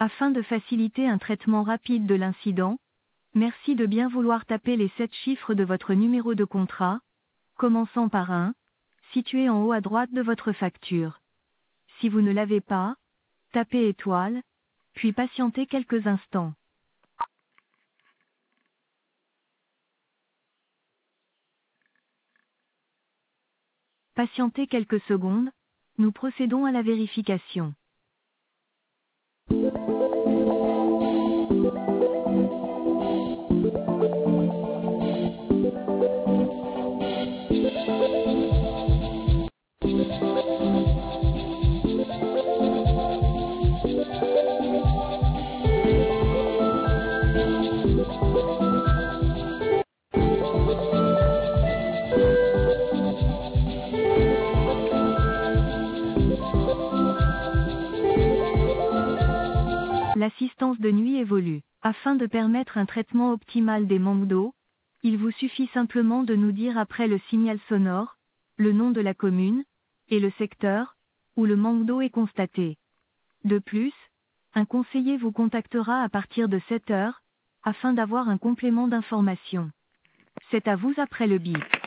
Afin de faciliter un traitement rapide de l'incident, merci de bien vouloir taper les 7 chiffres de votre numéro de contrat, commençant par 1, situé en haut à droite de votre facture. Si vous ne l'avez pas, tapez étoile, puis patientez quelques instants. Patientez quelques secondes, nous procédons à la vérification. L'assistance de nuit évolue. Afin de permettre un traitement optimal des manques d'eau, il vous suffit simplement de nous dire après le signal sonore, le nom de la commune, et le secteur, où le manque d'eau est constaté. De plus, un conseiller vous contactera à partir de 7 heures, afin d'avoir un complément d'information. C'est à vous après le bip.